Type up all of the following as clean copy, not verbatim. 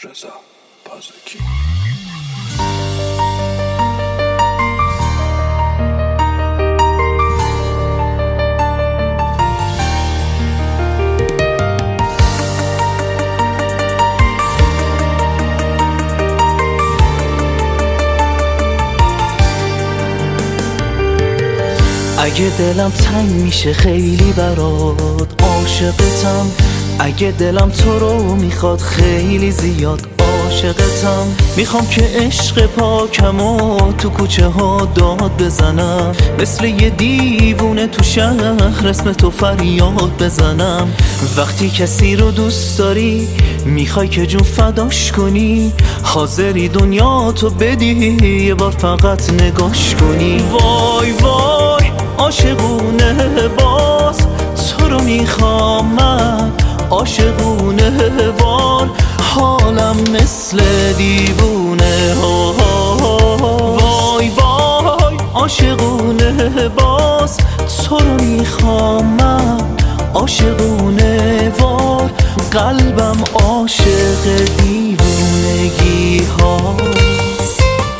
رضا پازکی. اگه دلم تنگ میشه خیلی برات عاشقتم، اگه دلم تو رو میخواد خیلی زیاد عاشقتم. میخوام که عشق پاکم و تو کوچه ها داد بزنم، مثل یه دیوونه تو شهر اسم تو فریاد بزنم. وقتی کسی رو دوست داری میخوای که جون فداش کنی، حاضری دنیا تو بدی یه بار فقط نگاش کنی. وای وای عاشقونه باز تو رو میخوام من، عاشقونه وار حالم مثل دیوونه. وای وای عاشقونه باز تو رو میخوام من، عاشقونه وار قلبم عاشق دیوونگی هاست.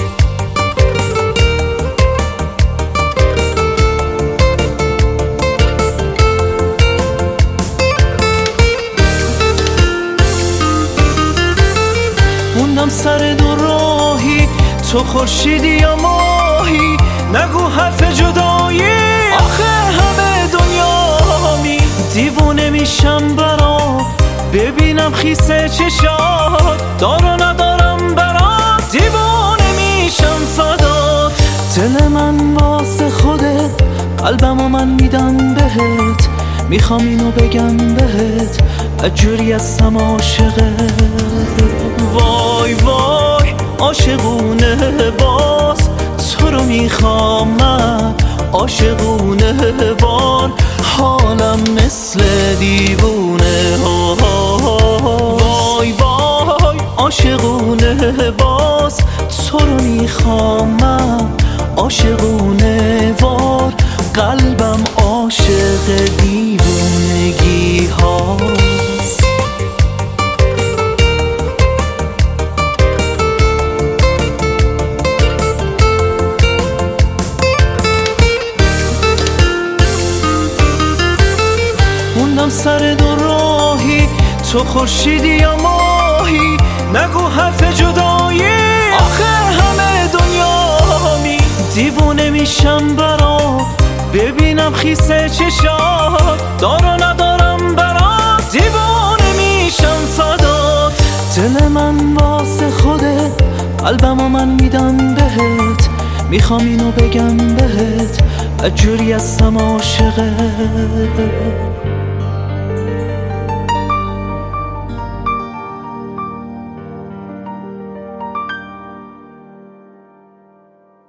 موندم سر دو راهی، تو خورشیدی یا ماهی، نگو حرف جدایی آخه همه دنیامی. دیوونه میشم برات ببینم خیسه چشات، دارو ندارم برات دیوونه میشم فدات. دل من واسه خودت قلبمو من میدم بهت، میخوام اینو بگم بهت اجوری هستم عاشقت. وای وای عاشقونه باز تو رو میخوام من، عاشقونه وار حالم مثل دیوونه. وای وای عاشقونه باز تو رو میخوام من، عاشقونه وار قلبم عاشق دیوونگی هاست. موندم سر دو راهی، تو خورشیدی یا ماهی، نگو حرف جدایی آخه همه دنیامی. دیوونه میشم برات ببینم خیسه چشات، دارو ندارم برات دیوونه میشم فدات. دل من واسه خودت قلبمو من میدم بهت، میخوام اینو بگم بهت اجوری هستم عاشقت.